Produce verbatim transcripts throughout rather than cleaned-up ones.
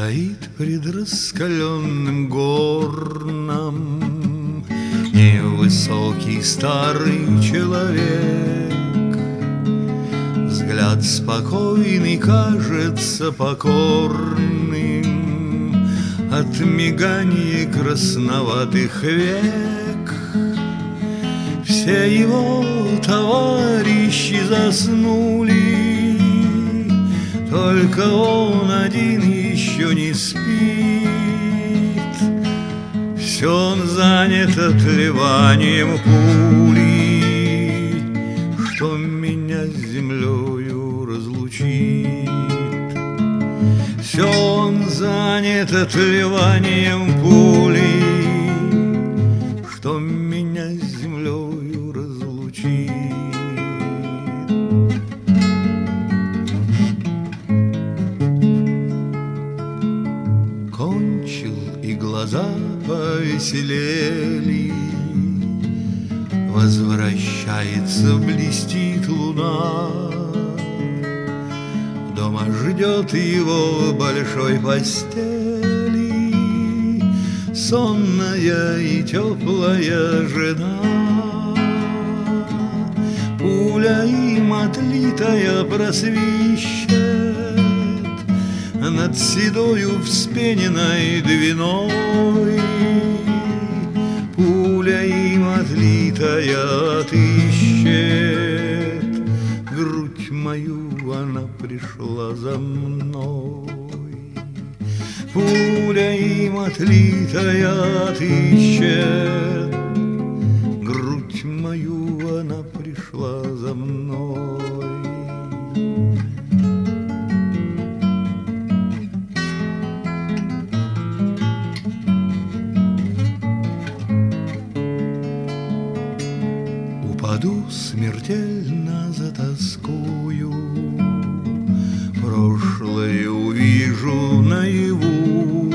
Стоит пред раскаленным горном невысокий старый человек. Взгляд спокойный кажется покорным от миганья красноватых век. Все его товарищи заснули, только он один еще не спит. Все он занят отливанием пули, что меня с землею разлучит. Все он занят отливанием пули, что меня с землею разлучит. Кончил, и глаза повеселели, возвращается, блестит луна. Дома ждет его в большой постели сонная и теплая жена. Пуля им отлитая просвищет над седою вспененной двиной. Пуля им отлитая отыщет грудь мою, она пришла за мной. Пуля им отлитая отыщет грудь мою, она пришла за мной. Упаду, смертельно затоскую, прошлое увижу наяву.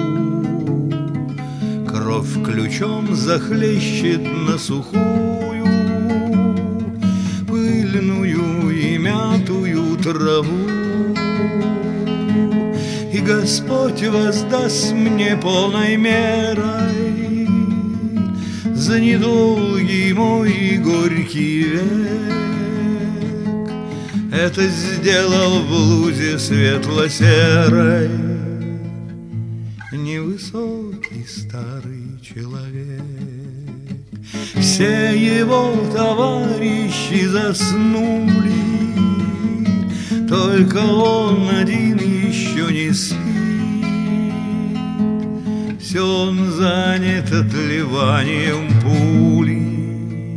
Кровь ключом захлещет на сухую, пыльную и мятую траву. И Господь воздаст мне полной мерой за недолгий мой горький век. Это сделал в блузе светло-серой невысокий старый человек. Все его товарищи заснули, только он один еще не спит. Все он занят отливанием пули,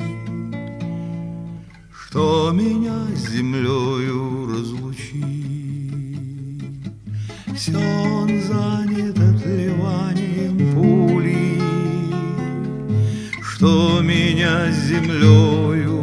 что меня с землею разлучит. Все он занят отливанием пули, что меня с землею